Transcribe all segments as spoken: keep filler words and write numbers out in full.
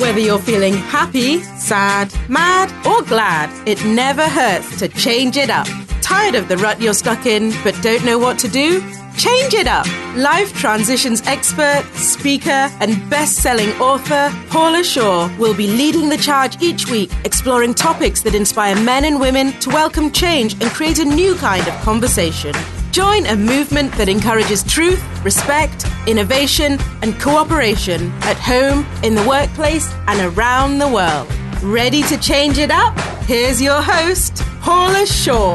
Whether you're feeling happy, sad, mad, or glad, it never hurts to change it up. Tired of the rut you're stuck in, but don't know what to do? Change it up. Life transitions expert, speaker, and best-selling author Paula Shaw will be leading the charge each week, exploring topics that inspire men and women to welcome change and create a new kind of conversation. Join a movement that encourages truth, respect, innovation, and cooperation at home, in the workplace, and around the world. Ready to change it up? Here's your host, Paula Shaw.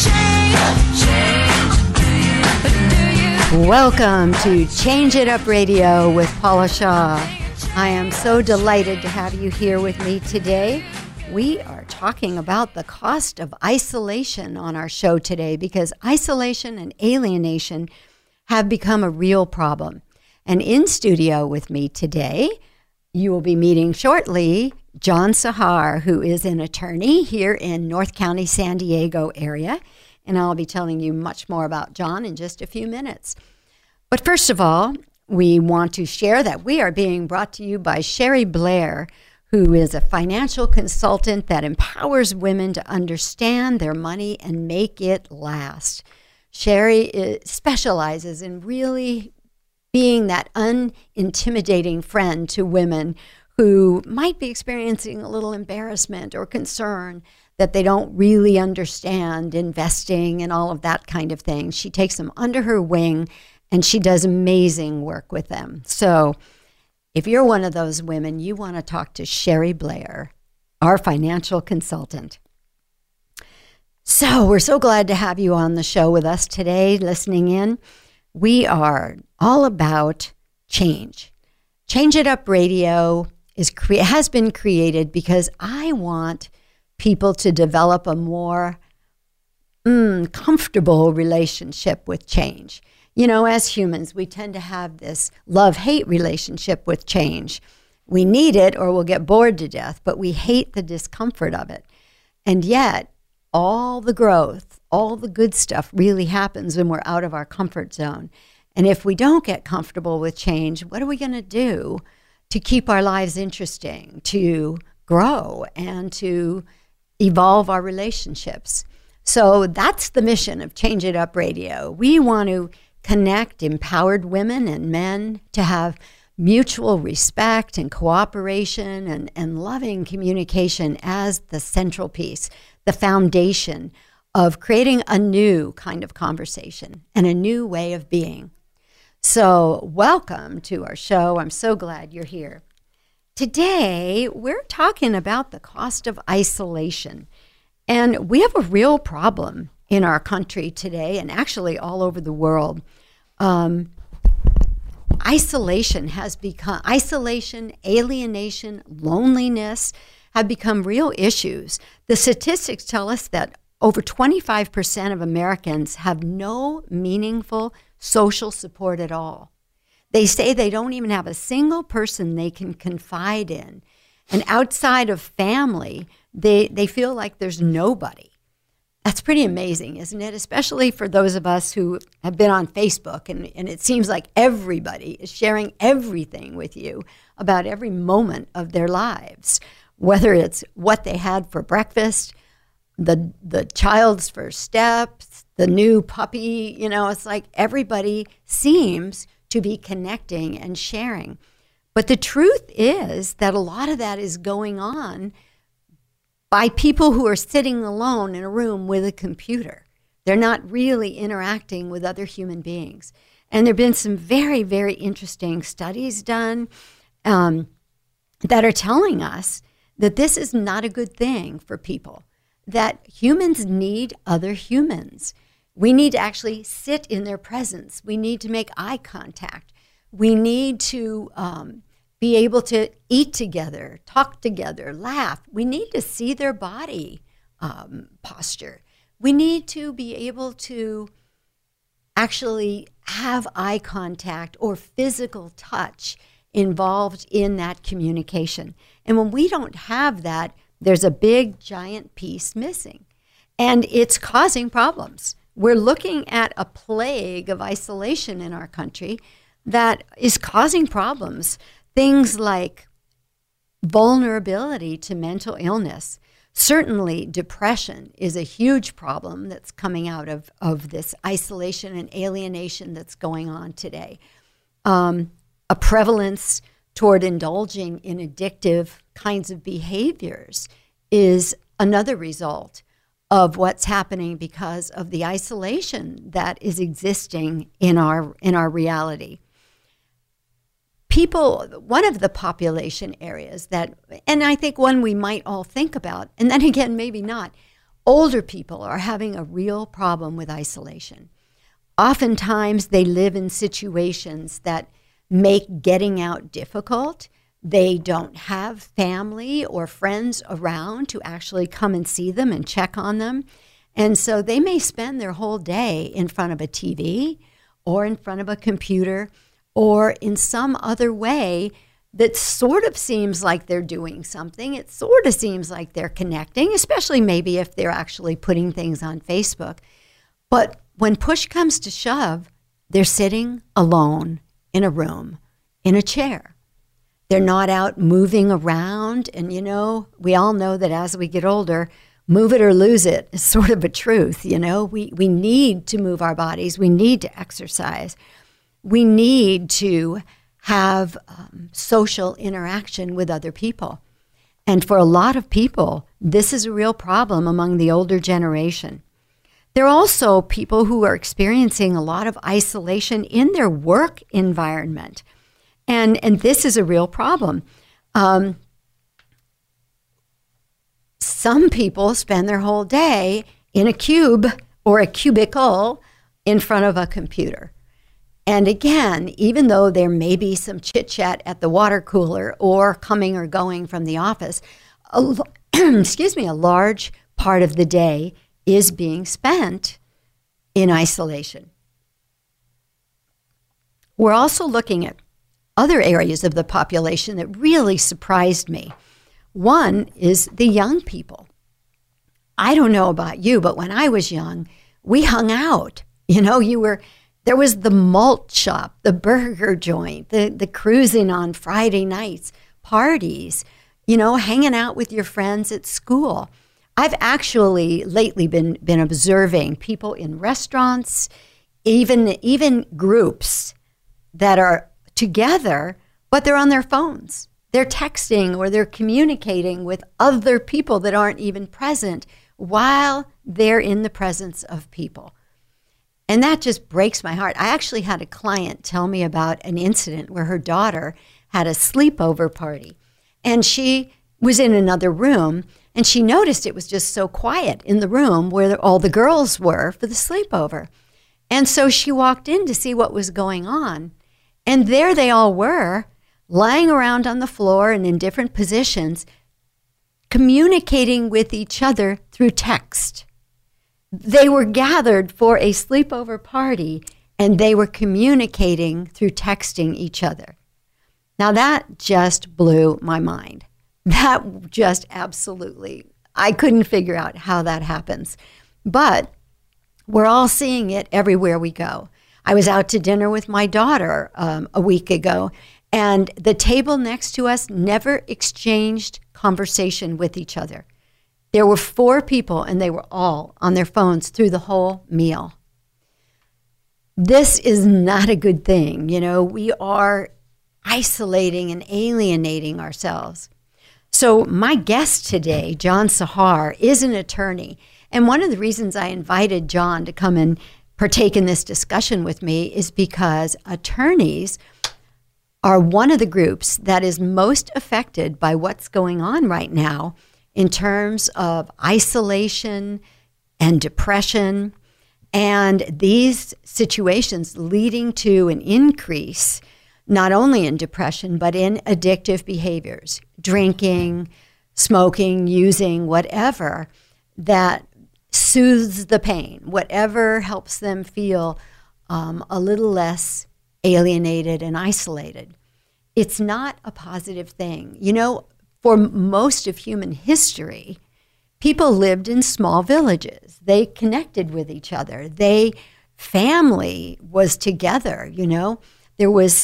Welcome to Change It Up Radio with Paula Shaw. I am so delighted to have you here with me today. We are talking about the cost of isolation on our show today because isolation and alienation have become a real problem. And in studio with me today, you will be meeting shortly John Sahar, who is an attorney here in North County, San Diego area. And I'll be telling you much more about John in just a few minutes. But first of all, we want to share that we are being brought to you by Sherry Blair, who is a financial consultant that empowers women to understand their money and make it last. Sherry is, specializes in really being that unintimidating friend to women who might be experiencing a little embarrassment or concern that they don't really understand investing and all of that kind of thing. She takes them under her wing and she does amazing work with them. So if you're one of those women, you want to talk to Sherry Blair, our financial consultant. So we're so glad to have you on the show with us today, listening in. We are all about change. Change It Up Radio is cre- has been created because I want people to develop a more mm, comfortable relationship with change. You know, as humans, we tend to have this love-hate relationship with change. We need it or we'll get bored to death, but we hate the discomfort of it. And yet, all the growth, all the good stuff really happens when we're out of our comfort zone. And if we don't get comfortable with change, what are we going to do to keep our lives interesting, to grow, and to evolve our relationships? So that's the mission of Change It Up Radio. We want to connect empowered women and men to have mutual respect and cooperation and, and loving communication as the central piece, the foundation of creating a new kind of conversation and a new way of being. So welcome to our show. I'm so glad you're here. Today, we're talking about the cost of isolation. And we have a real problem in our country today, and actually all over the world. Um, isolation has become, isolation, alienation, loneliness have become real issues. The statistics tell us that over twenty-five percent of Americans have no meaningful social support at all. They say they don't even have a single person they can confide in. And outside of family, they, they feel like there's nobody. That's pretty amazing, isn't it? Especially for those of us who have been on Facebook, and, and it seems like everybody is sharing everything with you about every moment of their lives, whether it's what they had for breakfast, the the child's first steps, the new puppy. You know, it's like everybody seems to be connecting and sharing. But the truth is that a lot of that is going on by people who are sitting alone in a room with a computer. They're not really interacting with other human beings. And there have been some very, very interesting studies done um, that are telling us that this is not a good thing for people, that humans need other humans. We need to actually sit in their presence. We need to make eye contact. We need to um, be able to eat together, talk together, laugh. We need to see their body um, posture. We need to be able to actually have eye contact or physical touch involved in that communication. And when we don't have that, there's a big, giant piece missing. And it's causing problems. We're looking at a plague of isolation in our country that is causing problems. Things like vulnerability to mental illness. Certainly, depression is a huge problem that's coming out of, of this isolation and alienation that's going on today. Um, a prevalence toward indulging in addictive kinds of behaviors is another result of what's happening because of the isolation that is existing in our in our reality. People, one of the population areas that, and I think one we might all think about, and then again, maybe not, older people are having a real problem with isolation. Oftentimes, they live in situations that make getting out difficult. They don't have family or friends around to actually come and see them and check on them. And so they may spend their whole day in front of a T V or in front of a computer or in some other way that sort of seems like they're doing something. It sort of seems like they're connecting, especially maybe if they're actually putting things on Facebook. But when push comes to shove, they're sitting alone in a room, in a chair. They're not out moving around. And, you know, we all know that as we get older, move it or lose it is sort of a truth, you know. We, we need to move our bodies. We need to exercise. We need to have um, social interaction with other people. And for a lot of people, this is a real problem among the older generation. There are also people who are experiencing a lot of isolation in their work environment. And, and this is a real problem. Um, some people spend their whole day in a cube or a cubicle in front of a computer. And again, even though there may be some chit-chat at the water cooler or coming or going from the office, a, excuse me, a large part of the day is being spent in isolation. We're also looking at other areas of the population that really surprised me. One is the young people. I don't know about you, but when I was young, we hung out. You know, you were... There was the malt shop, the burger joint, the, the cruising on Friday nights, parties, you know, hanging out with your friends at school. I've actually lately been been observing people in restaurants, even even groups that are together, but they're on their phones. They're texting or they're communicating with other people that aren't even present while they're in the presence of people. And that just breaks my heart. I actually had a client tell me about an incident where her daughter had a sleepover party. And she was in another room, and she noticed it was just so quiet in the room where all the girls were for the sleepover. And so she walked in to see what was going on. And there they all were, lying around on the floor and in different positions, communicating with each other through text. They were gathered for a sleepover party, and they were communicating through texting each other. Now, that just blew my mind. That just absolutely, I couldn't figure out how that happens. But we're all seeing it everywhere we go. I was out to dinner with my daughter um, a week ago, and the table next to us never exchanged conversation with each other. There were four people, and they were all on their phones through the whole meal. This is not a good thing. You know, we are isolating and alienating ourselves. So my guest today, John Sahar, is an attorney. And one of the reasons I invited John to come and partake in this discussion with me is because attorneys are one of the groups that is most affected by what's going on right now in terms of isolation and depression, and these situations leading to an increase not only in depression, but in addictive behaviors, drinking, smoking, using, whatever that soothes the pain, whatever helps them feel um, a little less alienated and isolated. It's not a positive thing. You know, for most of human history, people lived in small villages. They connected with each other. They, family was together, you know. There was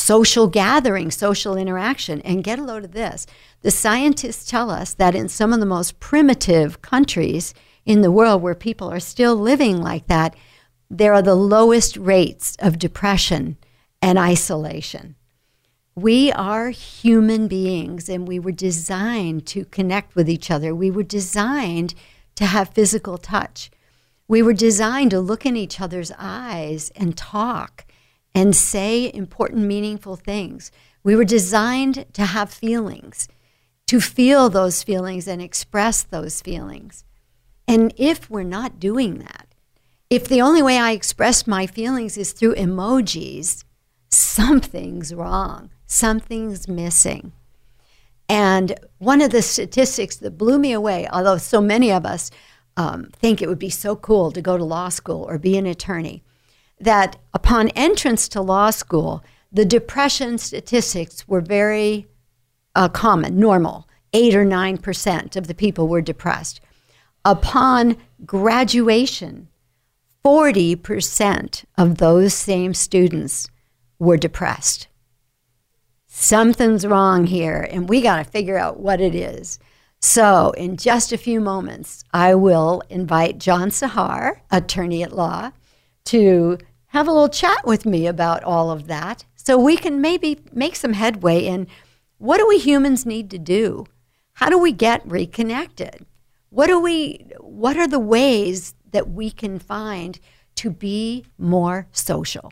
social gathering, social interaction. And get a load of this. The scientists tell us that in some of the most primitive countries in the world where people are still living like that, there are the lowest rates of depression and isolation. We are human beings, and we were designed to connect with each other. We were designed to have physical touch. We were designed to look in each other's eyes and talk and say important, meaningful things. We were designed to have feelings, to feel those feelings and express those feelings. And if we're not doing that, if the only way I express my feelings is through emojis, something's wrong. Something's missing. And one of the statistics that blew me away, although so many of us um, think it would be so cool to go to law school or be an attorney, that upon entrance to law school, the depression statistics were very uh, common, normal. Eight or nine percent of the people were depressed. Upon graduation, forty percent of those same students were depressed. Something's wrong here, and we got to figure out what it is. So in just a few moments, I will invite John Sahar, attorney at law, to have a little chat with me about all of that so we can maybe make some headway in what do we humans need to do? How do we get reconnected? What do we, what are the ways that we can find to be more social?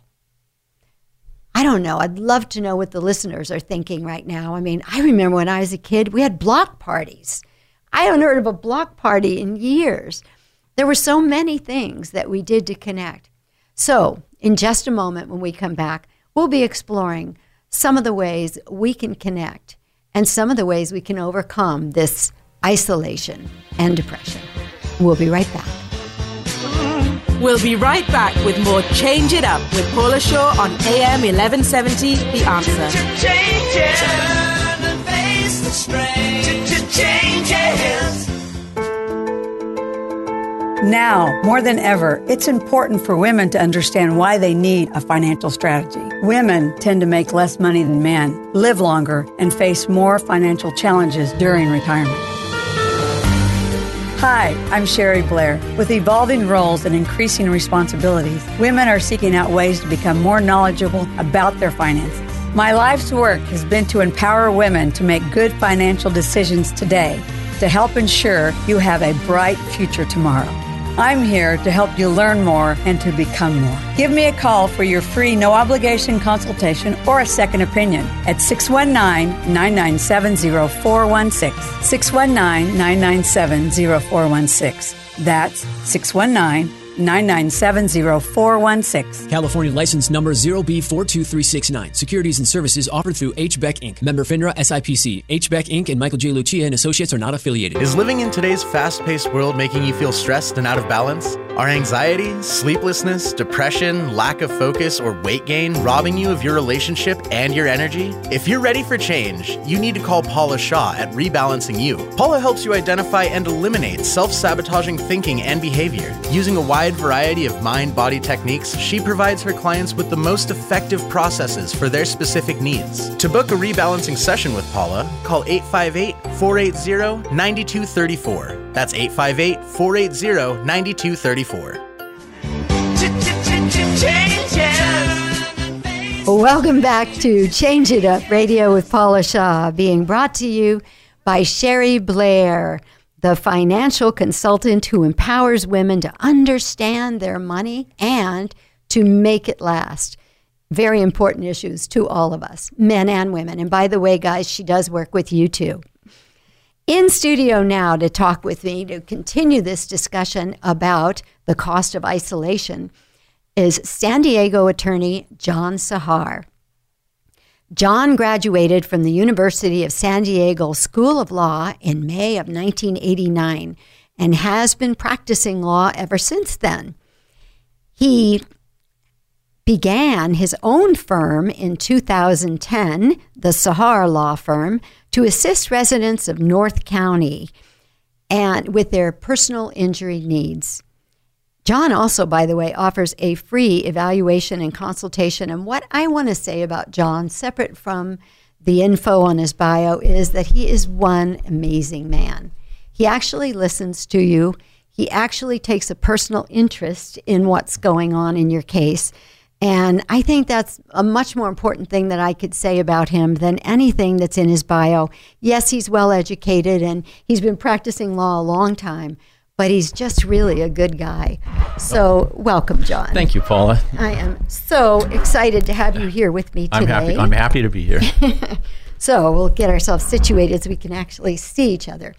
I don't know. I'd love to know what the listeners are thinking right now. I mean, I remember when I was a kid, we had block parties. I haven't heard of a block party in years. There were so many things that we did to connect. So in just a moment when we come back, we'll be exploring some of the ways we can connect and some of the ways we can overcome this isolation and depression. We'll be right back. We'll be right back with more Change It Up with Paula Shaw on A M eleven seventy, The Answer. Change it. Turn and face the strain. Change it. Now, more than ever, it's important for women to understand why they need a financial strategy. Women tend to make less money than men, live longer, and face more financial challenges during retirement. Hi, I'm Sherry Blair. With evolving roles and increasing responsibilities, women are seeking out ways to become more knowledgeable about their finances. My life's work has been to empower women to make good financial decisions today to help ensure you have a bright future tomorrow. I'm here to help you learn more and to become more. Give me a call for your free no-obligation consultation or a second opinion at six one nine, nine nine seven, zero four one six, six one nine, nine nine seven, zero four one six. That's six one nine, nine nine seven, zero four one six. California license number zero B four two three six nine. Securities and services offered through H B E C Incorporated. Member FINRA S I P C. H B E C Incorporated and Michael J. Lucia and Associates are not affiliated. Is living in today's fast-paced world making you feel stressed and out of balance? Are anxiety, sleeplessness, depression, lack of focus, or weight gain robbing you of your relationship and your energy? If you're ready for change, you need to call Paula Shaw at Rebalancing You. Paula helps you identify and eliminate self-sabotaging thinking and behavior. Using a wide variety of mind-body techniques, she provides her clients with the most effective processes for their specific needs. To book a rebalancing session with Paula, call eight five eight, four eight zero, nine two three four. That's eight five eight, four eight zero, nine two three four. Welcome back to Change It Up Radio with Paula Shaw, being brought to you by Sherry Blair, the financial consultant who empowers women to understand their money and to make it last. Very important issues to all of us, men and women. And by the way, guys, she does work with you too. In studio now to talk with me, to continue this discussion about the cost of isolation, is San Diego attorney John Sahar. John graduated from the University of San Diego School of Law in May of nineteen eighty-nine and has been practicing law ever since then. He began his own firm in two thousand ten, the Sahar Law Firm, to assist residents of North County and with their personal injury needs. John also, by the way, offers a free evaluation and consultation. And what I want to say about John, separate from the info on his bio, is that he is one amazing man. He actually listens to you. He actually takes a personal interest in what's going on in your case. And I think that's a much more important thing that I could say about him than anything that's in his bio. Yes, he's well educated and he's been practicing law a long time, but he's just really a good guy. So welcome, John. Thank you, Paula. I am so excited to have you here with me today. I'm happy. I'm happy to be here. So we'll get ourselves situated so we can actually see each other.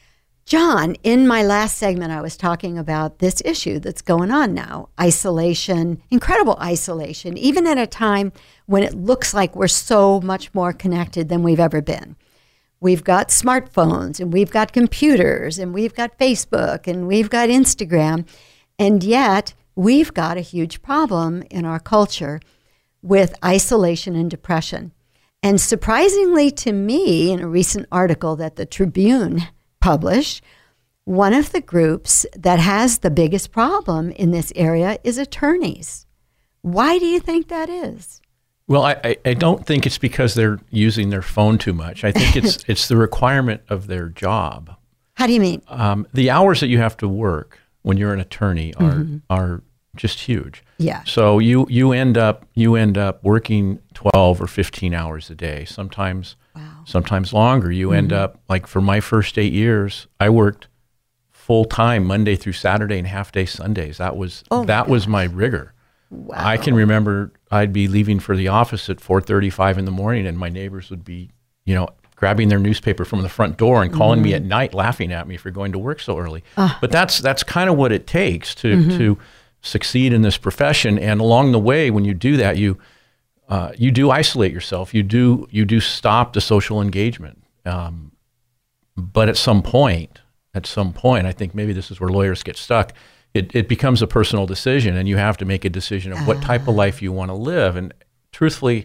John, in my last segment, I was talking about this issue that's going on now, isolation, incredible isolation, even at a time when it looks like we're so much more connected than we've ever been. We've got smartphones, and we've got computers, and we've got Facebook, and we've got Instagram, and yet we've got a huge problem in our culture with isolation and depression. And surprisingly to me, in a recent article that the Tribune published, one of the groups that has the biggest problem in this area is attorneys. Why do you think that is? Well, I, I, I don't think it's because they're using their phone too much. I think it's it's the requirement of their job. How do you mean? Um, the hours that you have to work when you're an attorney are Mm-hmm. are just huge. Yeah. So you you end up you end up working twelve or fifteen hours a day. Sometimes Wow. sometimes longer. You end up, like for my first eight years, I worked full time Monday through Saturday and half day Sundays. That was Oh my that was my rigor. Wow. I can remember I'd be leaving for the office at four thirty-five in the morning, and my neighbors would be, you know, grabbing their newspaper from the front door and calling me at night, laughing at me for going to work so early. But that's that's kind of what it takes to to succeed in this profession. And along the way, when you do that, you uh, you do isolate yourself. You do you do stop the social engagement. Um, but at some point, at some point, I think maybe this is where lawyers get stuck. It, it becomes a personal decision, and you have to make a decision of what type of life you want to live. And truthfully,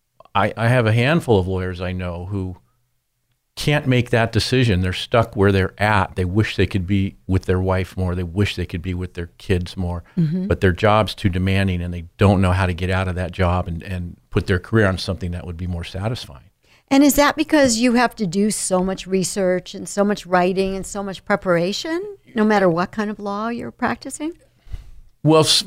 I, I have a handful of lawyers I know who can't make that decision. They're stuck where they're at. They wish they could be with their wife more. They wish they could be with their kids more. Mm-hmm. But their job's too demanding, and they don't know how to get out of that job and, and put their career on something that would be more satisfying. And is that because you have to do so much research and so much writing and so much preparation, no matter what kind of law you're practicing? Well, s-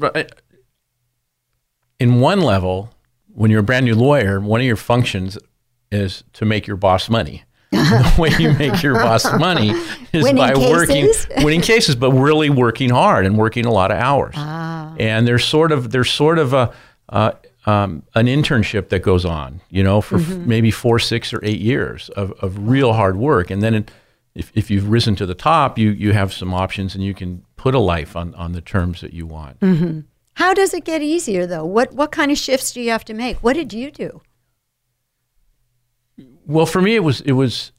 in one level, when you're a brand new lawyer, one of your functions is to make your boss money. The way you make your boss money is Winning by working, cases? winning cases, but really working hard and working a lot of hours. Ah. And there's sort of there's sort of a uh, um, an internship that goes on, you know, for f- maybe four, six, or eight years of, of real hard work. And then it, if if you've risen to the top, you you have some options, and you can put a life on, on the terms that you want. How does it get easier, though? What what kind of shifts do you have to make? What did you do? Well, for me, it was it was.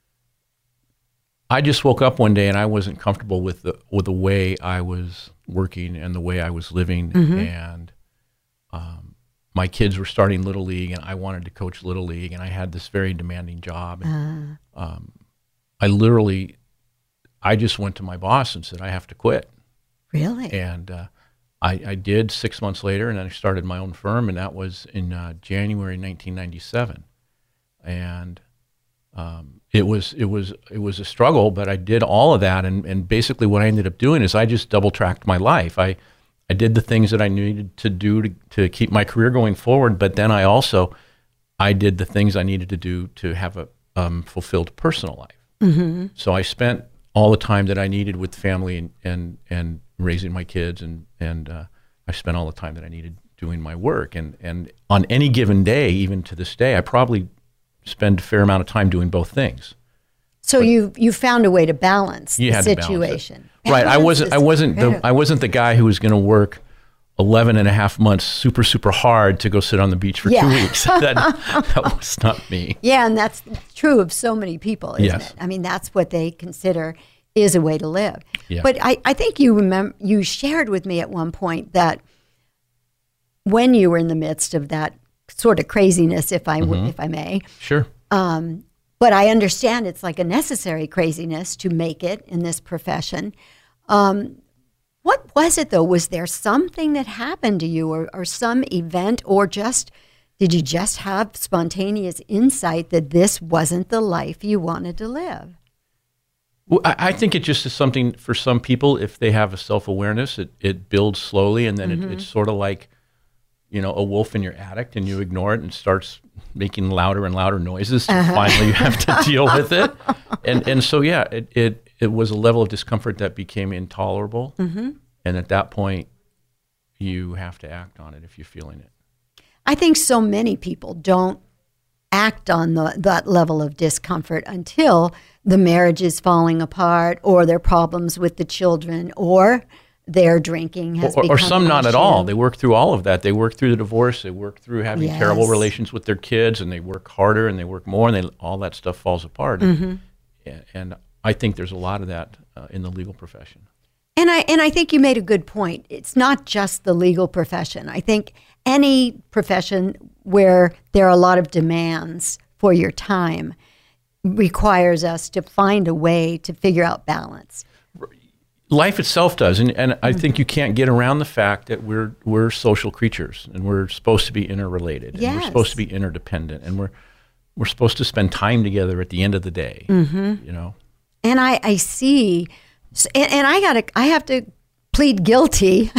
I just woke up one day and I wasn't comfortable with the with the way I was working and the way I was living, and um, my kids were starting Little League, and I wanted to coach Little League, and I had this very demanding job. And, um, I literally, I just went to my boss and said, I have to quit. Really? And uh, I, I did six months later, and then I started my own firm, and that was in uh, January nineteen ninety-seven. And um, it was it was it was a struggle, but I did all of that, and, and basically what I ended up doing is I just double tracked my life. I I did the things that I needed to do to, to keep my career going forward, but then I also I did the things I needed to do to have a um, fulfilled personal life. Mm-hmm. So I spent all the time that I needed with family and and, and raising my kids, and and uh, I spent all the time that I needed doing my work. And and on any given day, even to this day, I probably spend a fair amount of time doing both things. So you you found a way to balance You the had to balance it. situation. Right. I Balance wasn't is I wasn't the critical. I wasn't the guy who was going to work eleven and a half months super super hard to go sit on the beach for Yeah. two weeks. that, that was not me. Yeah, and that's true of so many people, isn't Yes. it? I mean, that's what they consider is a way to live. Yeah. But I, I think you remember you shared with me at one point that when you were in the midst of that sort of craziness, if I w- if I may, Sure. um, but I understand it's like a necessary craziness to make it in this profession. Um, What was it, though? Was there something that happened to you or, or some event, or just did you just have spontaneous insight that this wasn't the life you wanted to live? Well, I, I think it just is something for some people. If they have a self-awareness, it, it builds slowly, and then mm-hmm. it, it's sort of like, you know, a wolf in your attic, and you ignore it and it starts making louder and louder noises till uh-huh. finally you have to deal with it. And and so, yeah, it, it, it was a level of discomfort that became intolerable. Mm-hmm. And at that point, you have to act on it if you're feeling it. I think so many people don't act on the, that level of discomfort until the marriage is falling apart, or their problems with the children, or their drinking has or, become or some an not issue. at all. They work through all of that. They work through the divorce. They work through having Yes. terrible relations with their kids, and they work harder and they work more, and they, all that stuff falls apart. Mm-hmm. And, and I think there's a lot of that uh, in the legal profession. And I and I think you made a good point. It's not just the legal profession. I think any profession where there are a lot of demands for your time requires us to find a way to figure out balance. Life itself does, and, and I think you can't get around the fact that we're we're social creatures, and we're supposed to be interrelated, and Yes. we're supposed to be interdependent, and we're we're supposed to spend time together at the end of the day. Mm-hmm. You know, And I, I see, and, and I gotta, I have to plead guilty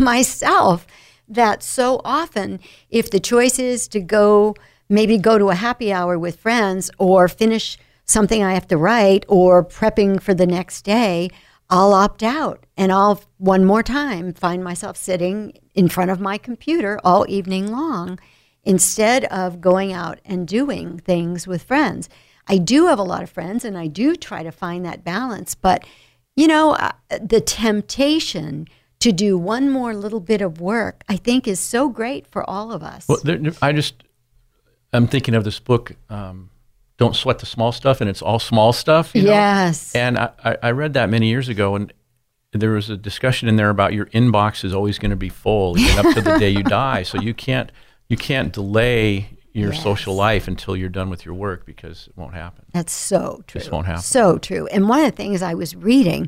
myself that so often, if the choice is to go, maybe go to a happy hour with friends, or finish something I have to write, or prepping for the next day, I'll opt out, and I'll one more time find myself sitting in front of my computer all evening long instead of going out and doing things with friends. I do have a lot of friends, and I do try to find that balance, but you know, uh, the temptation to do one more little bit of work, I think, is so great for all of us. well, there, I just I'm thinking of this book, um, Don't Sweat the Small Stuff, and it's all small stuff. You know? Yes. And I, I I read that many years ago, and there was a discussion in there about your inbox is always going to be full even up to the day you die. So you can't you can't delay your Yes. social life until you're done with your work, because it won't happen. That's so true. This won't happen. So true. And one of the things I was reading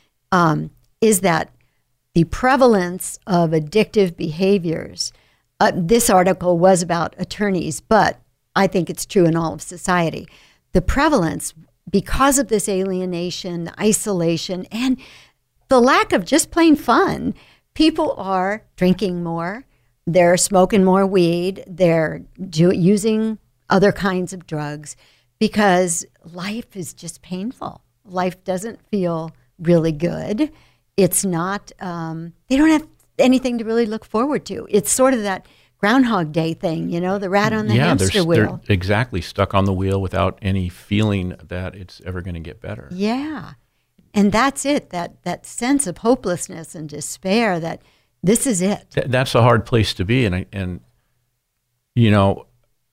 um, is that the prevalence of addictive behaviors, uh, this article was about attorneys, but I think it's true in all of society. The prevalence, because of this alienation, isolation, and the lack of just plain fun, people are drinking more, they're smoking more weed, they're do, using other kinds of drugs, because life is just painful. Life doesn't feel really good. It's not, um, they don't have anything to really look forward to. It's sort of that Groundhog Day thing, you know, the rat on the yeah, hamster they're, wheel. they're exactly stuck on the wheel without any feeling that it's ever going to get better. Yeah. And that's it, that that sense of hopelessness and despair that this is it. Th- that's a hard place to be. And, I, and, you know,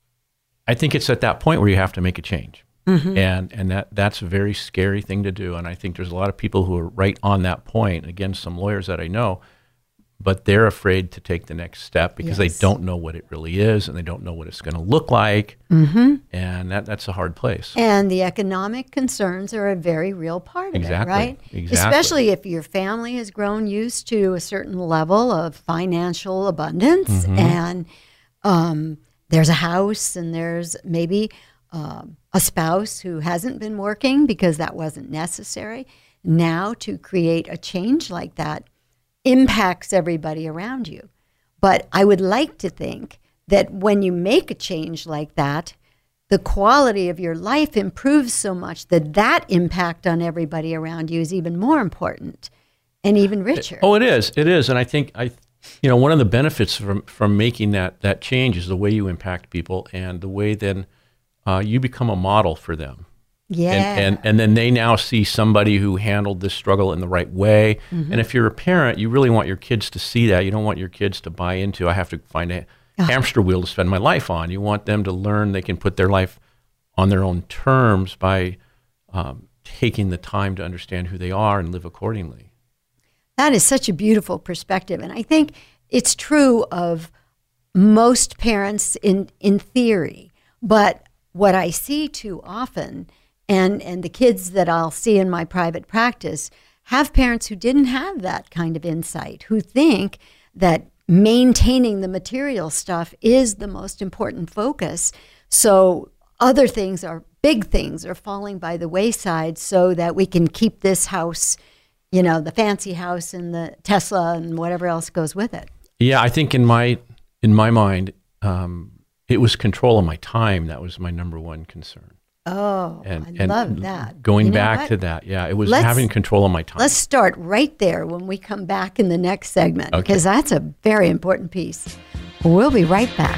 I think it's at that point where you have to make a change. Mm-hmm. And and that that's a very scary thing to do. And I think there's a lot of people who are right on that point. Again, some lawyers that I know, but they're afraid to take the next step because Yes. they don't know what it really is, and they don't know what it's going to look like. Mm-hmm. And that that's a hard place. And the economic concerns are a very real part of Exactly. it, right? Exactly. Especially if your family has grown used to a certain level of financial abundance, Mm-hmm. and um, there's a house, and there's maybe um, a spouse who hasn't been working because that wasn't necessary. Now to create a change like that impacts everybody around you. But I would like to think that when you make a change like that, the quality of your life improves so much that that impact on everybody around you is even more important and even richer. Oh, it is. It is. And I think, I, you know, one of the benefits from, from making that, that change is the way you impact people, and the way then uh, you become a model for them. Yeah. And, and and then they now see somebody who handled this struggle in the right way. Mm-hmm. And if you're a parent, you really want your kids to see that. You don't want your kids to buy into, I have to find a Oh. hamster wheel to spend my life on. You want them to learn they can put their life on their own terms by um, taking the time to understand who they are and live accordingly. That is such a beautiful perspective. And I think it's true of most parents in, in theory. But what I see too often, and, and the kids that I'll see in my private practice, have parents who didn't have that kind of insight, who think that maintaining the material stuff is the most important focus. So other things are, big things are falling by the wayside so that we can keep this house, you know, the fancy house and the Tesla and whatever else goes with it. Yeah, I think in my in my mind, um, it was control of my time. That was my number one concern. Oh, and, I and love that. Going You know back what? to that, yeah, it was Let's- having control of my time. Let's start right there when we come back in the next segment, Okay. because that's a very important piece. We'll be right back.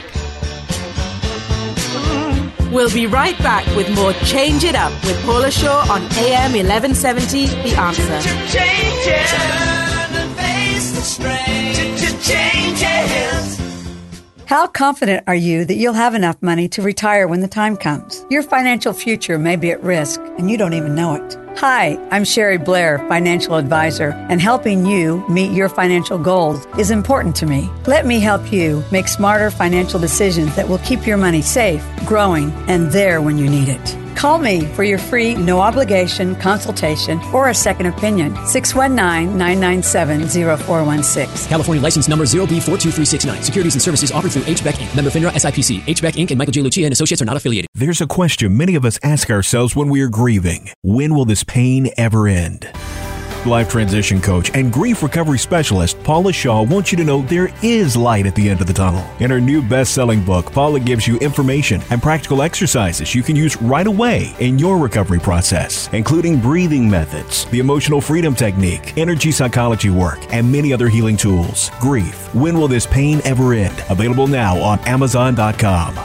We'll be right back with more Change It Up with Paula Shaw on A M eleven seventy, The Answer. Change it. Turn and face the strain. Change it. How confident are you that you'll have enough money to retire when the time comes? Your financial future may be at risk, and you don't even know it. Hi, I'm Sherry Blair, financial advisor, and helping you meet your financial goals is important to me. Let me help you make smarter financial decisions that will keep your money safe, growing, and there when you need it. Call me for your free, no obligation consultation or a second opinion. six one nine, nine nine seven, zero four one six. California license number zero B four two three six nine. Securities and services offered through H B E C Incorporated. Member FINRA S I P C. H B E C Incorporated and Michael J. Lucia and Associates are not affiliated. There's a question many of us ask ourselves when we are grieving. When will this pain ever end? Life transition coach and grief recovery specialist Paula Shaw wants you to know there is light at the end of the tunnel. In her new best-selling book, Paula gives you information and practical exercises you can use right away in your recovery process, including breathing methods, the emotional freedom technique, energy psychology work, and many other healing tools. Grief, When Will This Pain Ever End? Available now on Amazon dot com.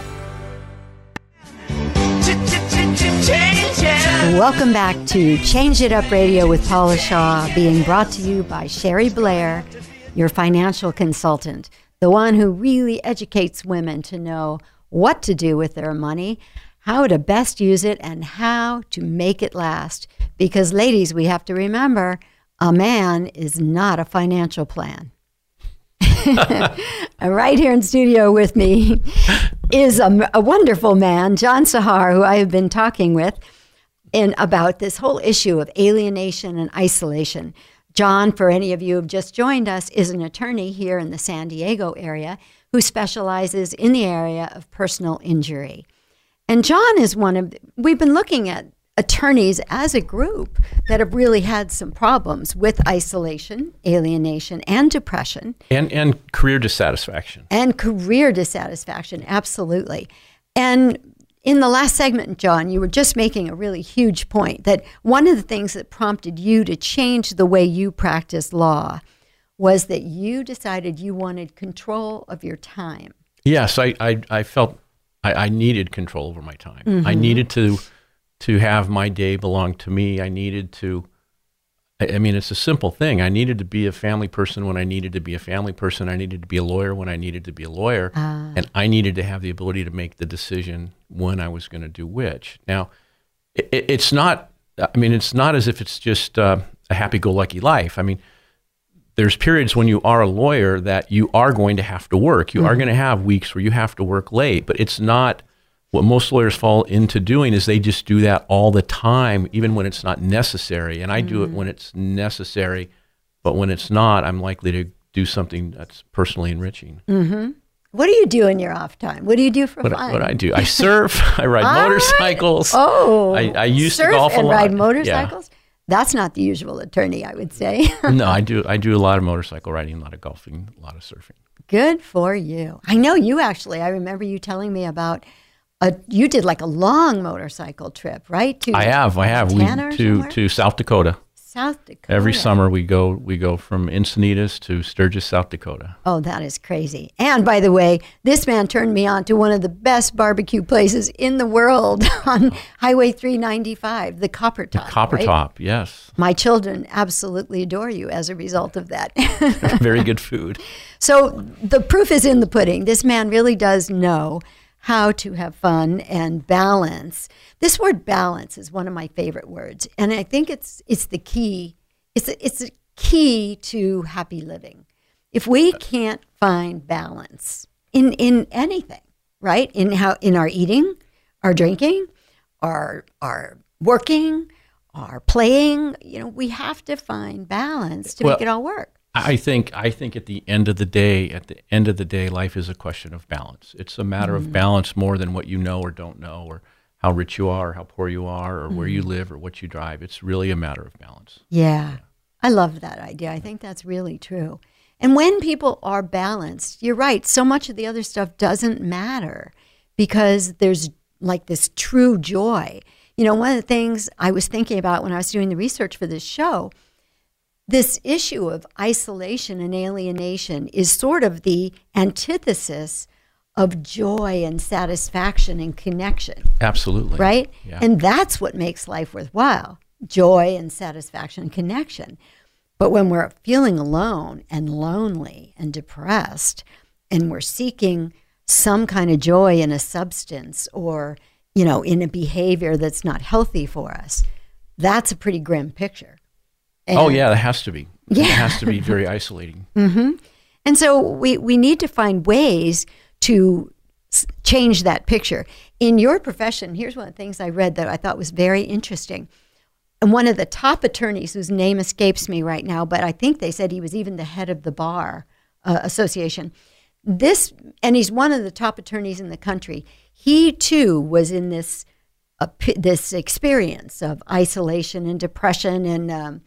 Welcome back to Change It Up Radio with Paula Shaw, being brought to you by Sherry Blair, your financial consultant, the one who really educates women to know what to do with their money, how to best use it, and how to make it last. Because, ladies, we have to remember, a man is not a financial plan. Right here in studio with me is a, a wonderful man, John Sahar, who I have been talking with in about this whole issue of alienation and isolation. John, for any of you who have just joined us, is an attorney here in the San Diego area who specializes in the area of personal injury. And John is one of, we've been looking at attorneys as a group that have really had some problems with isolation, alienation, and depression. and and career dissatisfaction. And career dissatisfaction, absolutely. And in the last segment, John, you were just making a really huge point that one of the things that prompted you to change the way you practice law was that you decided you wanted control of your time. Yes, I I, I felt I, I needed control over my time. I needed to to have my day belong to me. I needed to. I I mean, it's a simple thing. I needed to be a family person when I needed to be a family person. I needed to be a lawyer when I needed to be a lawyer. Ah. And I needed to have the ability to make the decision when I was going to do which. Now, it, it's not, I mean, it's not as if it's just uh, a happy-go-lucky life. I mean, there's periods when you are a lawyer that you are going to have to work. You are going to have weeks where you have to work late, but it's not. What most lawyers fall into doing is they just do that all the time, even when it's not necessary. And I do it when it's necessary, but when it's not, I'm likely to do something that's personally enriching. Mm-hmm. What do you do in your off time? What do you do for What, fun? what I do, I surf, I ride All right. motorcycles. Oh, I, I used surf to golf and a lot. ride Yeah. motorcycles? That's not the usual attorney, I would say. No, I do. I do a lot of motorcycle riding, a lot of golfing, a lot of surfing. Good for you. I know you actually. I remember you telling me about a, you did like a long motorcycle trip, right? To I have. I have. We Montana or to somewhere? to South Dakota. South Dakota. Every summer we go we go from Encinitas to Sturgis, South Dakota. Oh, that is crazy. And by the way, this man turned me on to one of the best barbecue places in the world on Highway three ninety-five, the Copper Top. Copper right? Top, yes. My children absolutely adore you as a result of that. Very good food. So the proof is in the pudding. This man really does know how to have fun and balance. This word balance is one of my favorite words, and I think it's it's the key. It's a, it's a key to happy living. If we can't find balance in in anything, right? In how in our eating, our drinking, our our working, are playing. You know, we have to find balance to Well, make it all work. I think I think at the end of the day, at the end of the day, life is a question of balance. It's a matter Mm-hmm. of balance more than what you know or don't know, or how rich you are, or how poor you are, or where you Mm-hmm. live, or what you drive. It's really a matter of balance. Yeah. I love that idea. I think that's really true. And when people are balanced, you're right, so much of the other stuff doesn't matter because there's like this true joy. You know, one of the things I was thinking about when I was doing the research for this show, this issue of isolation and alienation is sort of the antithesis of joy and satisfaction and connection, Absolutely. right? Yeah. And that's what makes life worthwhile, joy and satisfaction and connection. But when we're feeling alone and lonely and depressed, and we're seeking some kind of joy in a substance or, you know, in a behavior that's not healthy for us, that's a pretty grim picture. oh And- yeah, it has to be. Yeah. It has to be very isolating. And so we, we need to find ways to s- change that picture. In your profession, here's one of the things I read that I thought was very interesting. And one of the top attorneys, whose name escapes me right now, but I think they said he was even the head of the Bar uh, Association. This, and he's one of the top attorneys in the country. He too was in this uh, p- this experience of isolation and depression and um,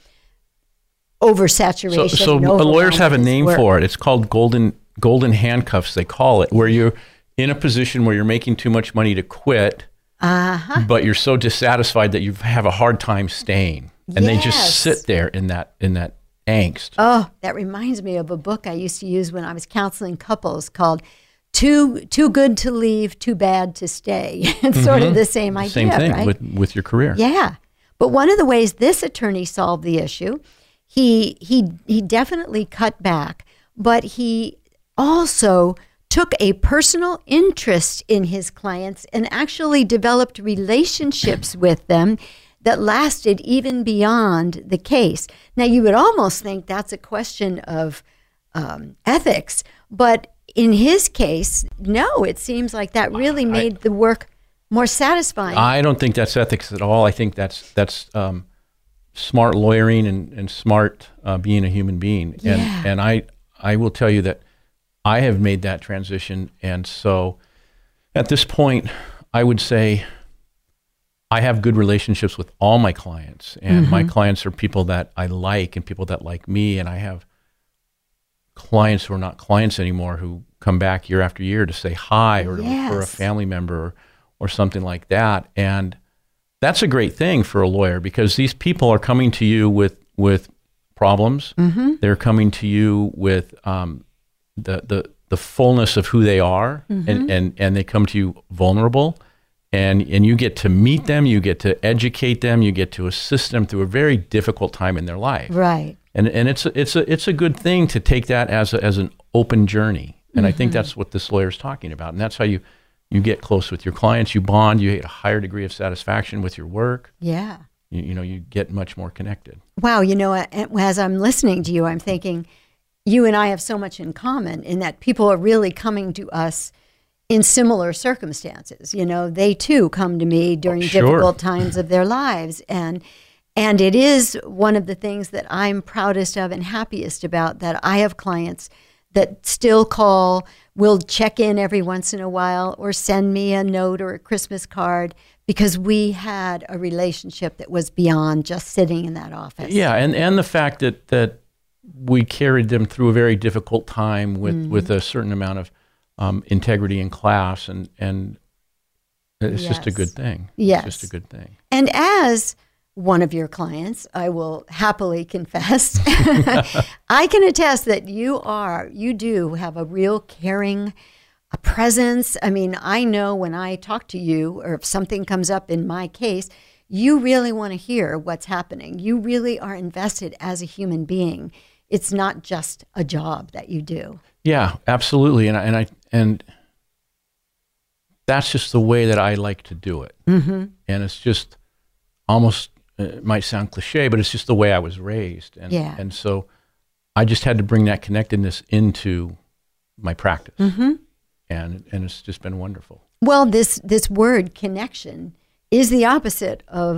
oversaturation. So, so and lawyers have a overwhelm with his name work. for it. It's called golden golden handcuffs. They call it, where you're in a position where you're making too much money to quit, Uh-huh. but you're so dissatisfied that you have a hard time staying, and they Yes. just sit there in that in that angst. Oh, that reminds me of a book I used to use when I was counseling couples called "Too Too Good to Leave, Too Bad to Stay." It's sort of the same idea, Same thing right? with with your career. Yeah, but one of the ways this attorney solved the issue, he he he definitely cut back, but he also took a personal interest in his clients and actually developed relationships with them that lasted even beyond the case. Now, you would almost think that's a question of um, ethics, but in his case, no, it seems like that really made the work more satisfying. I don't think that's ethics at all. I think that's that's um, smart lawyering and, and smart uh, being a human being. And Yeah. and I I will tell you that I have made that transition, and so at this point, I would say I have good relationships with all my clients, and my clients are people that I like and people that like me, and I have clients who are not clients anymore who come back year after year to say hi or to refer a Yes. family member or, or something like that. And that's a great thing for a lawyer because these people are coming to you with with problems. They're coming to you with um, the, the the fullness of who they are, and, and, and they come to you vulnerable. And and you get to meet them, you get to educate them, you get to assist them through a very difficult time in their life. Right. And and it's a, it's a it's a good thing to take that as a, as an open journey. And I think that's what this lawyer is talking about. And that's how you you get close with your clients, you bond, you get a higher degree of satisfaction with your work. Yeah. You, you know, you get much more connected. Wow, you know, a- as I'm listening to you, I'm thinking you and I have so much in common in that people are really coming to us in similar circumstances. You know, they too come to me during Sure. difficult times of their lives. And and it is one of the things that I'm proudest of and happiest about, that I have clients that still call, will check in every once in a while or send me a note or a Christmas card because we had a relationship that was beyond just sitting in that office. Yeah, and, and the fact that, that we carried them through a very difficult time with, Mm-hmm. with a certain amount of um, integrity and class, and, and it's just a Yes. good thing. Yes. It's just a good thing. And as one of your clients, I will happily confess, I can attest that you are, you do have a real caring a presence. I mean, I know when I talk to you or if something comes up in my case, you really want to hear what's happening. You really are invested as a human being. It's not just a job that you do. Yeah, absolutely. And I, and I, and that's just the way that I like to do it. Mm-hmm. And it's just almost, it might sound cliche, but it's just the way I was raised. And, Yeah. and so I just had to bring that connectedness into my practice. Mm-hmm. And, and it's just been wonderful. Well, this this word connection is the opposite of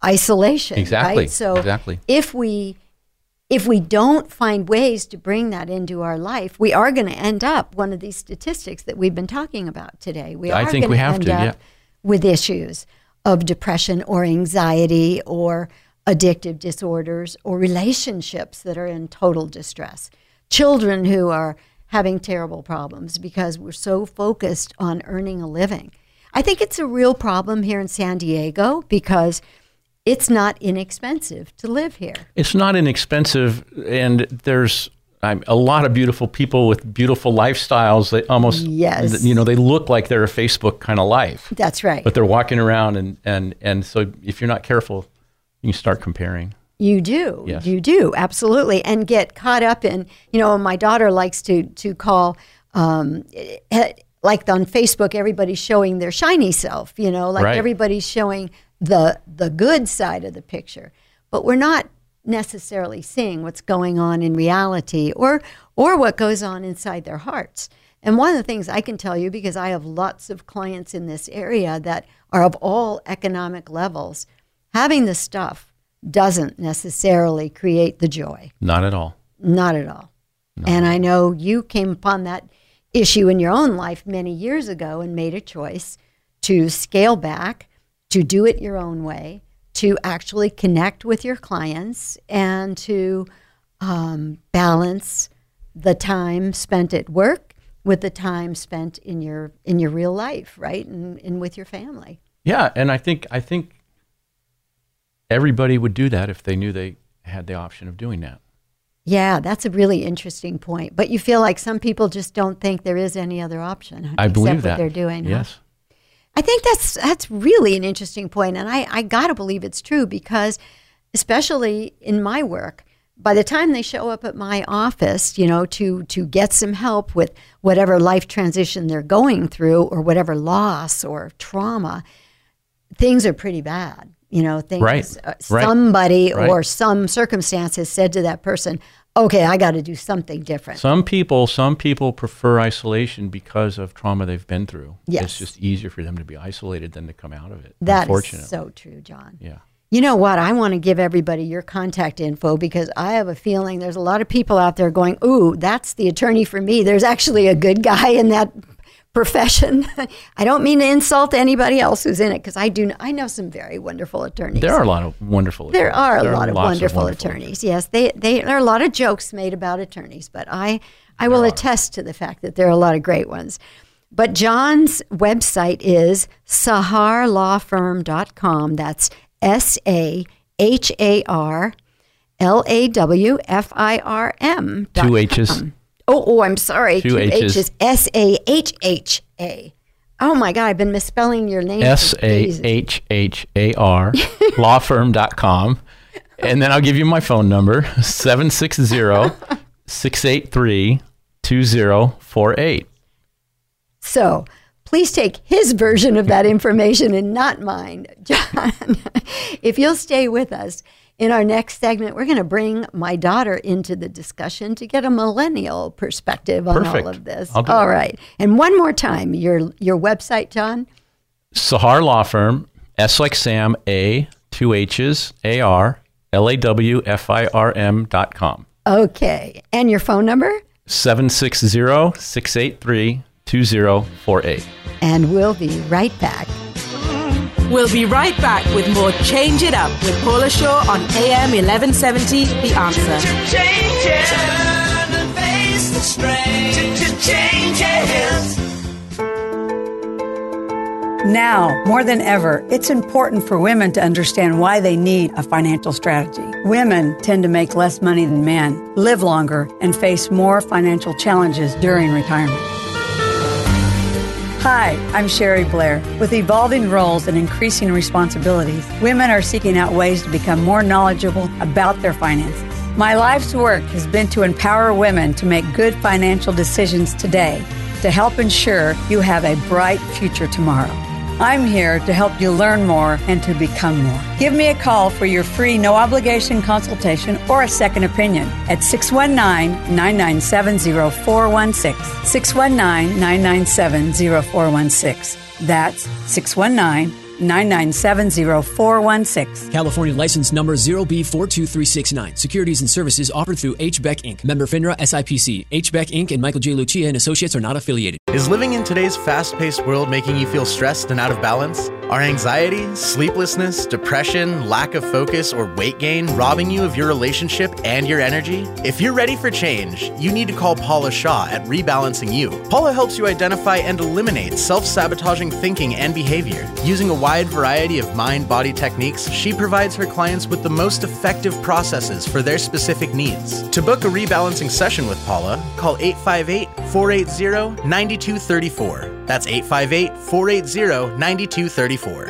isolation. Exactly. Right? So exactly. if we if we don't find ways to bring that into our life, we are going to end up one of these statistics that we've been talking about today. We I are think going we to have end to, up yeah. with issues of depression or anxiety or addictive disorders or relationships that are in total distress. Children who are having terrible problems because we're so focused on earning a living. I think it's a real problem here in San Diego because it's not inexpensive to live here. It's not inexpensive, and there's um, a lot of beautiful people with beautiful lifestyles that almost, yes. you know, they look like they're a Facebook kind of life. That's right. But they're walking around, and, and, and so if you're not careful, you start comparing. You do. Yes. You do, absolutely. And get caught up in, you know, my daughter likes to, to call, um, like on Facebook, everybody's showing their shiny self, you know, like right. everybody's showing the the good side of the picture. But we're not necessarily seeing what's going on in reality or or what goes on inside their hearts. And one of the things I can tell you, because I have lots of clients in this area that are of all economic levels, having the stuff doesn't necessarily create the joy. Not at all. Not at all. No. And I know you came upon that issue in your own life many years ago and made a choice to scale back, to do it your own way, to actually connect with your clients, and to um, balance the time spent at work with the time spent in your in your real life, right, and, and with your family. Yeah, and I think I think everybody would do that if they knew they had the option of doing that. Yeah, that's a really interesting point. But you feel like some people just don't think there is any other option. I believe except that what they're doing. Yes. Huh? I think that's that's really an interesting point, and I, I got to believe it's true because, especially in my work, by the time they show up at my office, you know, to to get some help with whatever life transition they're going through or whatever loss or trauma, things are pretty bad. You know, things. Right. Uh, Right. Somebody Right. or some circumstance has said to that person, "Okay, I got to do something different." Some people, some people prefer isolation because of trauma they've been through. Yes. It's just easier for them to be isolated than to come out of it. That is unfortunately. so true, John. Yeah. You know what? I want to give everybody your contact info because I have a feeling there's a lot of people out there going, "Ooh, that's the attorney for me." There's actually a good guy in that profession. I don't mean to insult anybody else who's in it because I do. I know some very wonderful attorneys. There are a lot of wonderful attorneys. There are a There lot of lots wonderful, attorneys. Yes, they they there are a lot of jokes made about attorneys, but I I will attest to the fact that there are a lot of great ones. But John's website is sahar law firm dot com. That's S A H A R L A W F I R M. Two H's. Oh, oh, I'm sorry. Two H's. S A H H A. Oh, my God. I've been misspelling your name. for S A days. H H A R law firm dot com. And then I'll give you my phone number, seven six zero, six eight three, two zero four eight. So please take his version of that information and not mine. John, if you'll stay with us, in our next segment, we're going to bring my daughter into the discussion to get a millennial perspective on Perfect. all of this. I'll do All it. right. And one more time, your your website, John? Sahar Law Firm, S like Sam, A, two H's, A R, L A W F I R M dot com. Okay. And your phone number? seven six zero, six eight three, two zero four eight. And we'll be right back. We'll be right back with more Change It Up with Paula Shaw on A M eleven seventy, The Answer. Change it. Turn and face the strain. Change it. Now, more than ever, it's important for women to understand why they need a financial strategy. Women tend to make less money than men, live longer, and face more financial challenges during retirement. Hi, I'm Sherry Blair. With evolving roles and increasing responsibilities, women are seeking out ways to become more knowledgeable about their finances. My life's work has been to empower women to make good financial decisions today to help ensure you have a bright future tomorrow. I'm here to help you learn more and to become more. Give me a call for your free no-obligation consultation or a second opinion at six one nine, nine nine seven, zero four one six, six one nine, nine nine seven, zero four one six. That's six one nine, nine nine seven, zero four one six. California license number zero B four two three six nine. Securities and services offered through H B E C Incorporated. Member FINRA S I P C. H B E C Incorporated and Michael J. Lucia and Associates are not affiliated. Is living in today's fast-paced world making you feel stressed and out of balance? Are anxiety, sleeplessness, depression, lack of focus, or weight gain robbing you of your relationship and your energy? If you're ready for change, you need to call Paula Shaw at Rebalancing You. Paula helps you identify and eliminate self-sabotaging thinking and behavior. Using a wide variety of mind-body techniques, she provides her clients with the most effective processes for their specific needs. To book a rebalancing session with Paula, call eight five eight, four eight zero, nine two three four. That's eight five eight, four eight zero, nine two three four.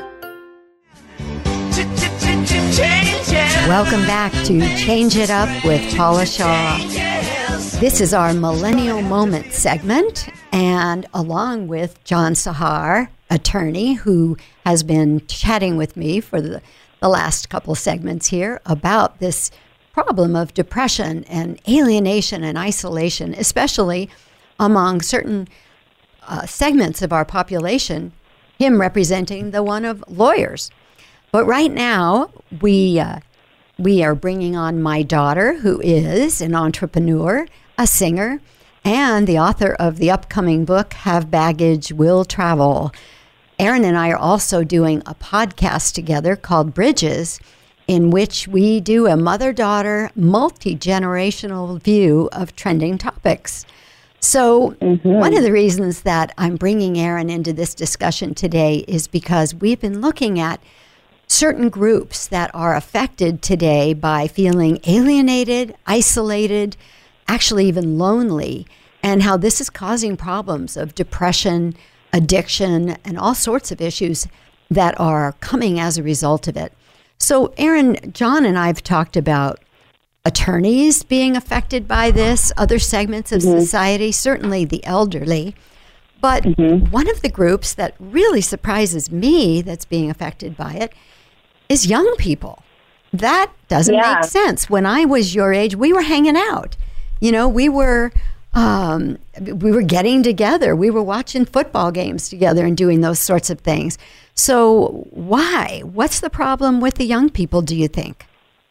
Welcome back to Change It Up with Paula Shaw. This is our Millennial Moment segment, and along with John Sahar, attorney, who has been chatting with me for the, the last couple segments here about this problem of depression and alienation and isolation, especially among certain uh, segments of our population, him representing the one of lawyers. But right now, we uh, we are bringing on my daughter, who is an entrepreneur, a singer, and the author of the upcoming book, Have Baggage, Will Travel. Erin and I are also doing a podcast together called Bridges, in which we do a mother-daughter, multi-generational view of trending topics. So mm-hmm. one of the reasons that I'm bringing Erin into this discussion today is because we've been looking at certain groups that are affected today by feeling alienated, isolated, actually even lonely, and how this is causing problems of depression, addiction, and all sorts of issues that are coming as a result of it. So, Erin, John and I have talked about attorneys being affected by this, other segments of mm-hmm. society, certainly the elderly. But mm-hmm. one of the groups that really surprises me that's being affected by it is young people. That doesn't yeah. make sense. When I was your age, we were hanging out. You know, we were um, we were getting together. We were watching football games together and doing those sorts of things. So why? What's the problem with the young people, do you think?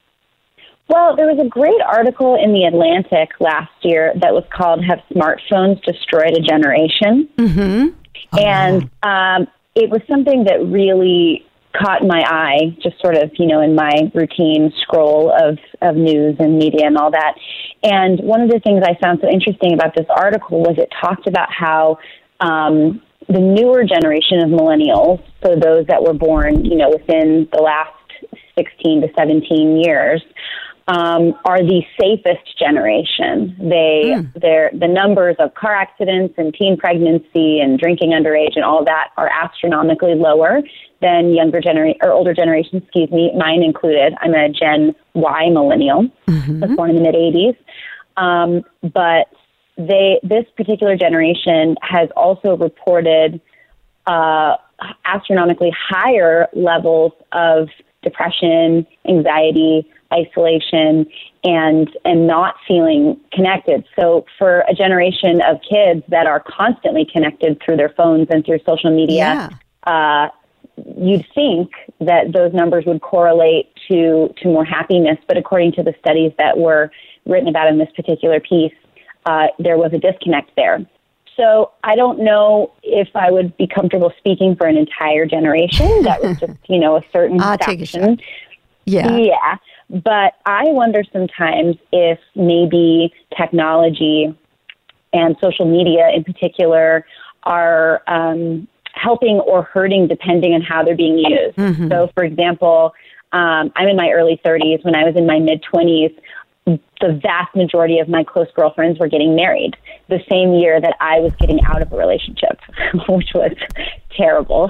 Well, there was a great article in The Atlantic last year that was called Have Smartphones Destroyed a Generation? Mm-hmm. Oh, and um, it was something that really caught my eye, just sort of, you know, in my routine scroll of, of news and media and all that. And one of the things I found so interesting about this article was it talked about how um, the newer generation of millennials, so those that were born, you know, within the last sixteen to seventeen years, um, are the safest generation. They, mm. they're, the numbers of car accidents and teen pregnancy and drinking underage and all that are astronomically lower than younger generation or older generations, excuse me, mine included. I'm a Gen Y millennial, mm-hmm. was born in the mid eighties. Um, but they, this particular generation has also reported uh, astronomically higher levels of depression, anxiety, isolation, and and not feeling connected. So for a generation of kids that are constantly connected through their phones and through social media, yeah. uh, you'd think that those numbers would correlate to, to more happiness. But according to the studies that were written about in this particular piece, uh, there was a disconnect there. So I don't know if I would be comfortable speaking for an entire generation. That was just, you know, a certain I'll section. Take a shot. Yeah. Yeah. But I wonder sometimes if maybe technology and social media in particular are um, helping or hurting depending on how they're being used. Mm-hmm. So, for example, um, I'm in my early thirties. When I was in my mid-twenties, the vast majority of my close girlfriends were getting married the same year that I was getting out of a relationship, which was terrible.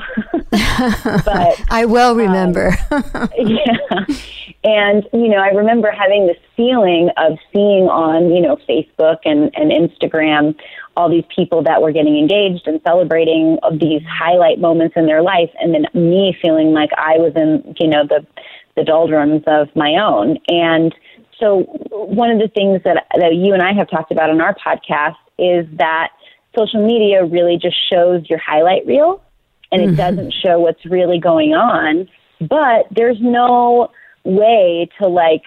But I well remember. um, yeah. And, you know, I remember having this feeling of seeing on, you know, Facebook and, and Instagram all these people that were getting engaged and celebrating of these highlight moments in their life, and then me feeling like I was in, you know, the the doldrums of my own. And so one of the things that, that you and I have talked about on our podcast is that social media really just shows your highlight reel. and it mm-hmm. doesn't show what's really going on. But there's no way to like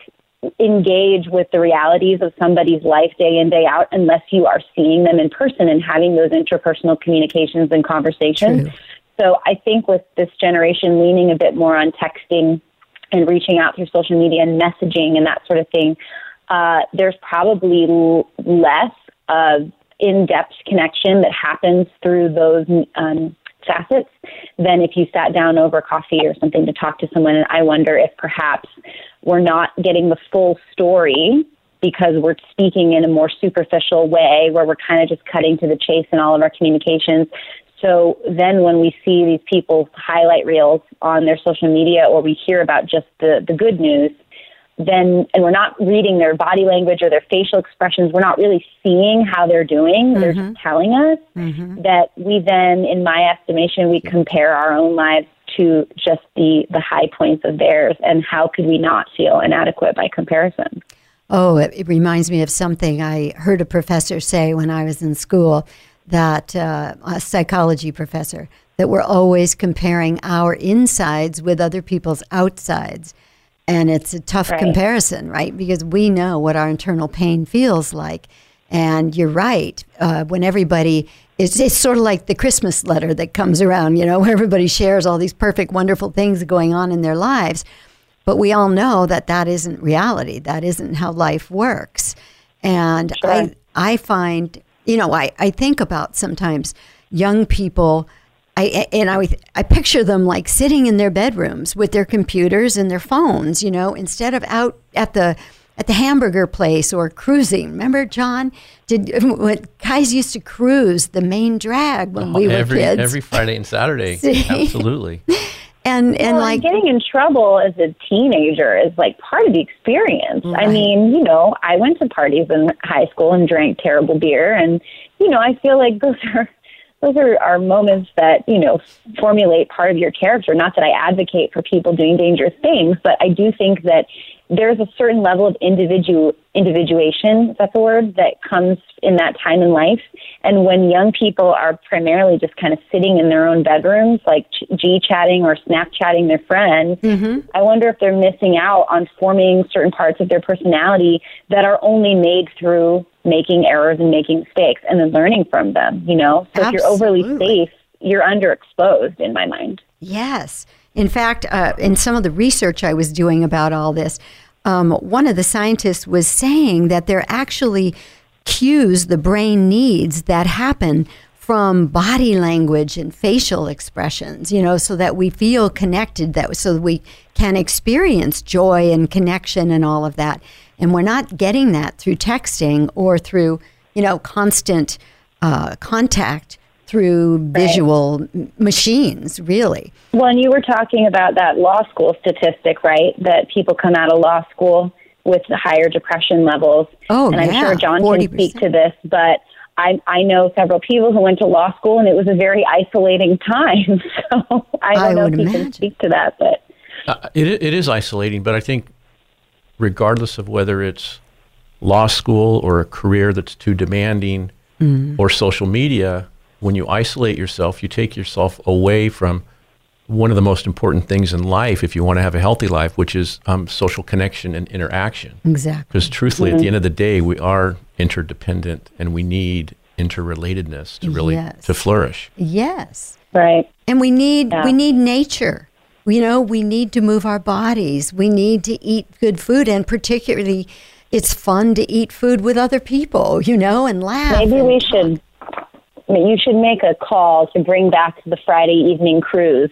engage with the realities of somebody's life day in, day out, unless you are seeing them in person and having those interpersonal communications and conversations. True. So I think with this generation leaning a bit more on texting and reaching out through social media and messaging and that sort of thing, uh, there's probably l- less of in-depth connection that happens through those um, facets than if you sat down over coffee or something to talk to someone. And I wonder if perhaps we're not getting the full story because we're speaking in a more superficial way where we're kind of just cutting to the chase in all of our communications. So then when we see these people's highlight reels on their social media, or we hear about just the, the good news, then, and we're not reading their body language or their facial expressions, we're not really seeing how they're doing. Mm-hmm. They're just telling us mm-hmm. that we then, in my estimation, we compare our own lives to just the, the high points of theirs. And how could we not feel inadequate by comparison? Oh, it, it reminds me of something I heard a professor say when I was in school, that uh, a psychology professor, that we're always comparing our insides with other people's outsides. And it's a tough right. comparison, right? Because we know what our internal pain feels like. And you're right. Uh, when everybody is, it's sort of like the Christmas letter that comes around, you know, where everybody shares all these perfect, wonderful things going on in their lives. But we all know that that isn't reality. That isn't how life works. And sure. I, I find, you know, I, I think about sometimes young people. I, and I, I picture them like sitting in their bedrooms with their computers and their phones, you know, instead of out at the at the hamburger place or cruising. Remember, John, did when guys used to cruise the main drag when oh, we were every, kids? Every Friday and Saturday, absolutely. And and well, like getting in trouble as a teenager is like part of the experience. Right. I mean, you know, I went to parties in high school and drank terrible beer, and you know, I feel like those are. Those are, are moments that, you know, formulate part of your character. Not that I advocate for people doing dangerous things, but I do think that there's a certain level of individual individuation, if that's a word, that comes in that time in life. And when young people are primarily just kind of sitting in their own bedrooms, like G-chatting or Snapchatting their friends, mm-hmm. I wonder if they're missing out on forming certain parts of their personality that are only made through making errors and making mistakes and then learning from them, you know? So Absolutely. If you're overly safe, you're underexposed in my mind. Yes. In fact, uh, in some of the research I was doing about all this, um, one of the scientists was saying that there are actually cues the brain needs that happen from body language and facial expressions, you know, so that we feel connected, that so that we can experience joy and connection and all of that. And we're not getting that through texting or through, you know, constant uh, contact through visual right. m- machines, really. Well, and you were talking about that law school statistic, right? That people come out of law school with higher depression levels. Oh, and I'm yeah, sure John forty can percent. speak to this, but I, I know several people who went to law school, and it was a very isolating time. So I don't I know would if you imagine. can speak to that. But uh, it it is isolating, but I think regardless of whether it's law school or a career that's too demanding mm. or social media, when you isolate yourself, you take yourself away from one of the most important things in life if you want to have a healthy life, which is um, social connection and interaction. Exactly. Because truthfully, mm-hmm. at the end of the day, we are interdependent and we need interrelatedness to really yes. to flourish. Yes. right. And we need Yeah. we need nature. You know, we need to move our bodies. We need to eat good food, and particularly it's fun to eat food with other people, you know, and laugh. Maybe and we talk. should. You should make a call to bring back the Friday evening cruise,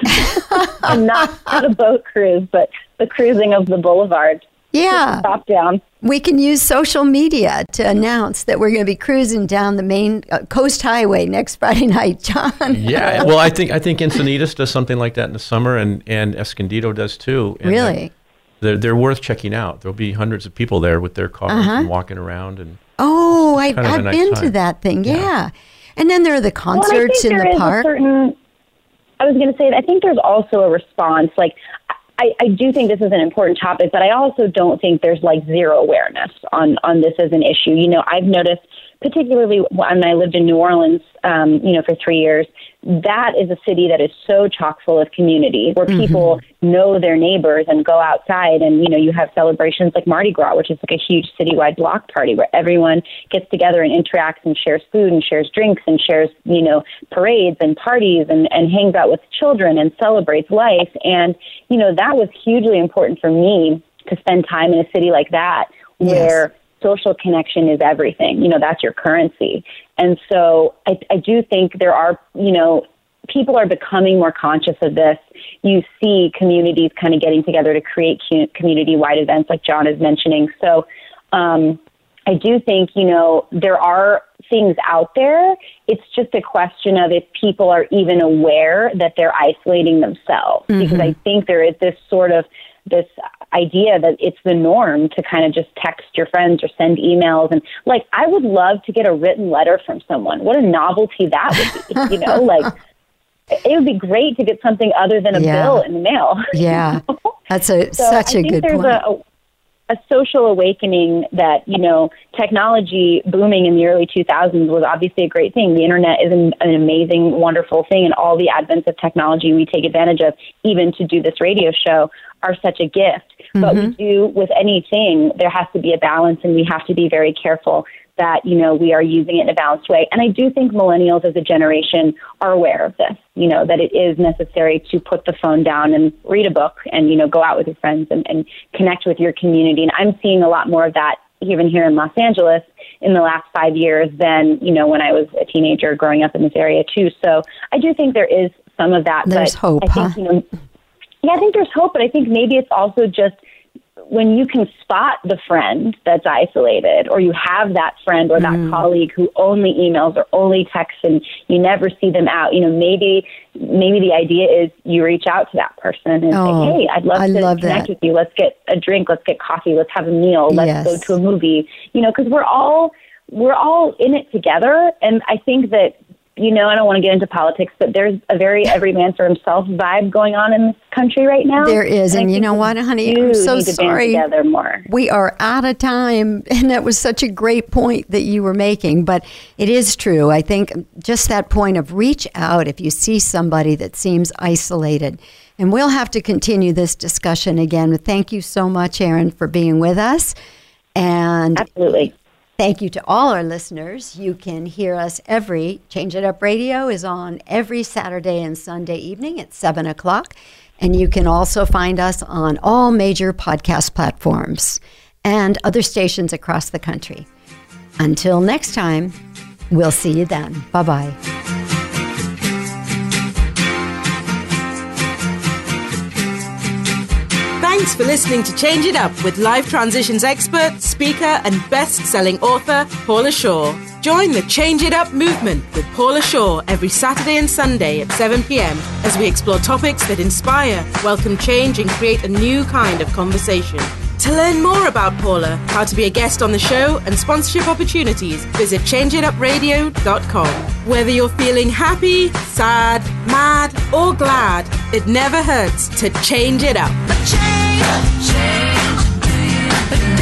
and not, not a boat cruise, but the cruising of the boulevard. Yeah. Stop down. We can use social media to announce that we're going to be cruising down the main uh, Coast Highway next Friday night, John. Yeah, well, I think I think Encinitas does something like that in the summer, and, and Escondido does too. And Really? They're, they're worth checking out. There'll be hundreds of people there with their cars Uh-huh. and walking around. And Oh, I, It's kind of a I've nice been to time. that thing, yeah. Yeah. And then there are the Well, and I concerts think in there the is a park. certain- I was going to say, I think there's also a response. Like, I, I do think this is an important topic, but I also don't think there's like zero awareness on, on this as an issue. You know, I've noticed particularly when I lived in New Orleans, um, you know, for three years, that is a city that is so chock full of community, where mm-hmm. people know their neighbors and go outside. And, you know, you have celebrations like Mardi Gras, which is like a huge citywide block party where everyone gets together and interacts and shares food and shares drinks and shares, you know, parades and parties and, and hangs out with children and celebrates life. And, you know, that was hugely important for me to spend time in a city like that, where yes. social connection is everything. You know, that's your currency. And so I, I do think there are, you know, people are becoming more conscious of this. You see communities kind of getting together to create community-wide events like John is mentioning. So um, I do think, you know, there are things out there. It's just a question of if people are even aware that they're isolating themselves. Mm-hmm. Because I think there is this sort of this idea that it's the norm to kind of just text your friends or send emails. And like, I would love to get a written letter from someone. What a novelty that would be, you know, like it would be great to get something other than a yeah. bill in the mail. Yeah. That's a, so such a good point. A, a social awakening that, you know, technology booming in the early two thousands was obviously a great thing. The internet is an, an amazing, wonderful thing, and all the advents of technology we take advantage of, even to do this radio show, are such a gift. Mm-hmm. But we do, with anything, there has to be a balance, and we have to be very careful that, you know, we are using it in a balanced way. And I do think millennials as a generation are aware of this, you know, that it is necessary to put the phone down and read a book and, you know, go out with your friends and, and connect with your community. And I'm seeing a lot more of that even here in Los Angeles in the last five years than, you know, when I was a teenager growing up in this area too. So I do think there is some of that. There's but hope, I think, huh? you know, yeah, I think there's hope, but I think maybe it's also just when you can spot the friend that's isolated, or you have that friend or that mm. colleague who only emails or only texts and you never see them out, you know, maybe maybe the idea is you reach out to that person and oh, say, hey, I'd love I to love connect that. with you. Let's get a drink. Let's get coffee. Let's have a meal. Let's yes. go to a movie, you know, because we're all, we're all in it together. And I think that, you know, I don't want to get into politics, but there's a very every man for himself vibe going on in this country right now. There is. And, and you know what, honey? I'm so need to sorry. Band together more. We are out of time. And that was such a great point that you were making. But it is true. I think just that point of reach out if you see somebody that seems isolated. And we'll have to continue this discussion again. Thank you so much, Erin, for being with us. And absolutely. Thank you to all our listeners. You can hear us every, Change It Up Radio is on every Saturday and Sunday evening at seven o'clock. And you can also find us on all major podcast platforms and other stations across the country. Until next time, we'll see you then. Bye-bye. Thanks for listening to Change It Up with life transitions expert, speaker, and best-selling author, Paula Shaw. Join the Change It Up movement with Paula Shaw every Saturday and Sunday at seven p.m. as we explore topics that inspire, welcome change, and create a new kind of conversation. To learn more about Paula, how to be a guest on the show, and sponsorship opportunities, visit change it up radio dot com. Whether you're feeling happy, sad, mad, or glad, it never hurts to change it up. Change, change,